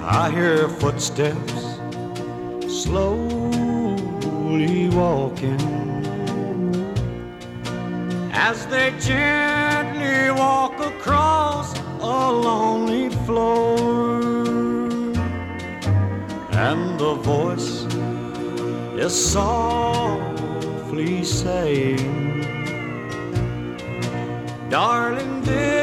I hear footsteps slowly walking as they gently walk across a lonely floor, and the voice is softly saying, darling, this